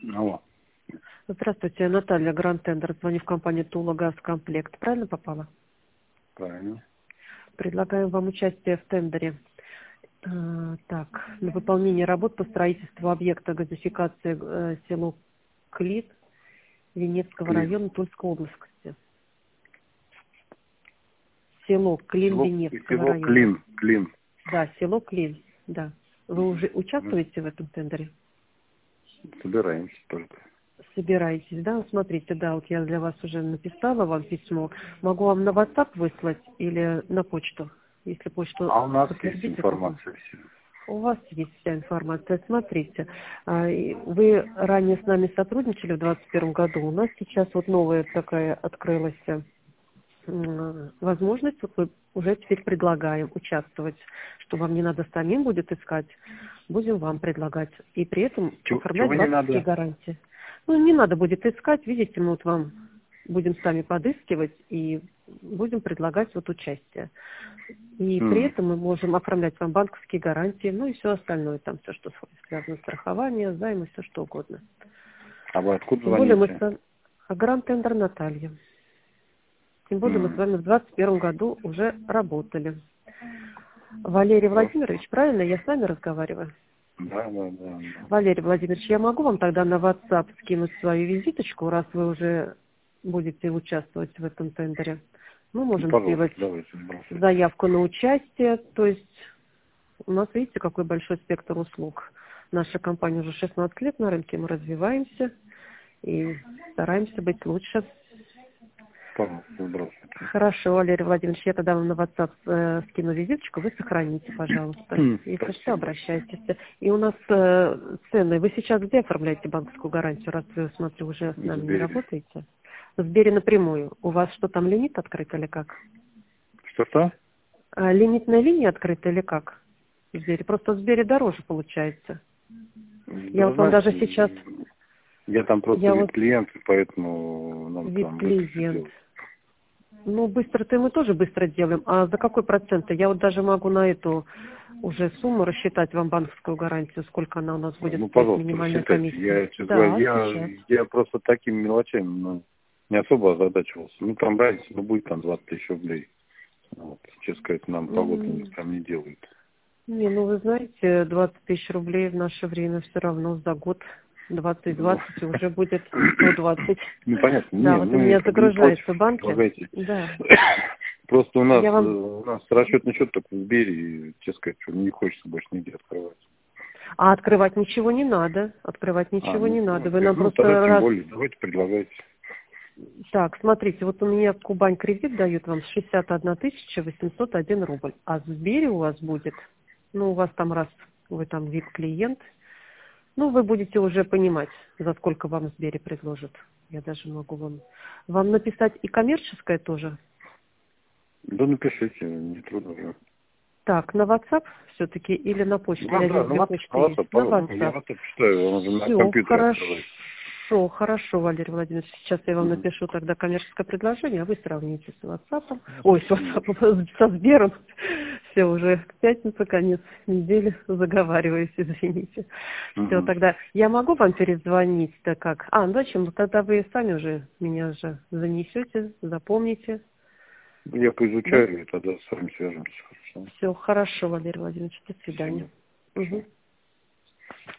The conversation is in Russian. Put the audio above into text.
Алло. Здравствуйте, Наталья, Гранд Тендер. Звоню в компанию Тула Газ Комплект. Правильно попала? Правильно. Предлагаем вам участие в тендере. Так, на выполнение работ по строительству объекта газификации село Клин Венецкого Клин. района Тульской области. Село Клин Венецкого Село района. Клин. Да, село Клин, да. Вы уже участвуете в этом тендере? Собираемся только. Собираетесь, да? Смотрите, да, вот я для вас уже написала вам письмо. Могу вам на WhatsApp выслать или на почту? Если почту А у нас есть подтвердите, какую? информация все. У вас есть вся информация. Смотрите, вы ранее с нами сотрудничали в 2021 году. У нас сейчас вот новая такая открылась возможность, вот мы уже теперь предлагаем участвовать, что вам не надо самим будет искать, будем вам предлагать. И при этом оформлять Чего не банковские надо? гарантии. Ну, не надо будет искать, видите, мы вот вам будем сами подыскивать и будем предлагать вот участие. И при этом мы можем оформлять вам банковские гарантии, ну и все остальное, там все, что связано с страхованием, займы, все что угодно. А вы откуда Тем более мы звоните? с вами... Гранд Тендер Наталья. Тем более мы с вами в 2021 году уже работали. Валерий Владимирович, правильно? Я с вами разговариваю? Да. Валерий Владимирович, я могу вам тогда на WhatsApp скинуть свою визиточку, раз вы уже будете участвовать в этом тендере. Мы Ну, можем пожалуйста, сделать давайте сбрасывайте. заявку на участие. То есть у нас, видите, какой большой спектр услуг. Наша компания уже 16 лет на рынке, мы развиваемся и стараемся быть лучше. Пожалуйста, сбрасывайте. Хорошо, Валерий Владимирович, я тогда вам на WhatsApp скину визиточку, вы сохраните, пожалуйста. Если что, Спасибо. обращайтесь. И у нас цены. Вы сейчас где оформляете банковскую гарантию, раз вы, смотрю, уже с нами не Сбери. работаете? В Сбере напрямую. У вас что там, лимит открыт или как? Что-то? Лимитная линия открыта или как? В Сбере. Просто в Сбере дороже получается. Да Я вы вот вам даже знаете, сейчас... я там просто Я вот вип-клиент, поэтому нам там легче все вип-клиент. делать. Ну, быстро-то мы тоже быстро делаем. А за какой процент? Я вот даже могу на эту уже сумму рассчитать вам банковскую гарантию, сколько она у нас будет Ну, стоить, пожалуйста, минимальная рассчитайте. комиссия. Я, честно Да, говоря, сейчас. я просто такими мелочами не особо озадачивался. Ну, там разница, будет там 20 тысяч рублей. Вот. Честно сказать, нам погода там не делает. Не, ну вы знаете, 20 тысяч рублей в наше время все равно за год Ну, 20-20 уже будет 120. ну, понятно. Да, Не, вот у мы меня как бы не против, загружаются банки. предлагайте. Да. Просто Я вам... у нас расчетный счет только в Сбере, и, честно сказать, что не хочется больше нигде открывать. А открывать ничего не надо. Открывать ничего не надо. Вы нам Ну, просто тогда тем раз... более, давайте предлагайте. Так, смотрите, вот у меня Кубань кредит дают вам 61 801 рубль. А в Сбере у вас будет, ну, у вас там раз вы там VIP-клиент, ну, вы будете уже понимать, за сколько вам в Сбере предложат. Я даже могу вам написать и коммерческое тоже. Да напишите, не трудно. Да. Так, на WhatsApp все-таки или на почту? У Ну, меня да, здесь на две WhatsApp, почты есть. На пожалуйста. Я WhatsApp. WhatsApp читаю, он же на Все, компьютере открывается. хорошо, Валерий Владимирович. Сейчас я вам напишу тогда коммерческое предложение, а вы сравните с WhatsApp. Ой, с WhatsApp, со Сбером. Все, уже пятница, конец недели, заговариваюсь, извините. Все, тогда я могу вам перезвонить-то как? Ну зачем? Ну, тогда вы сами уже меня же занесете, запомните. Я Да? поизучаю, и тогда с вами свяжемся. Хорошо. Все, хорошо, Валерий Владимирович, до свидания. Спасибо. Угу.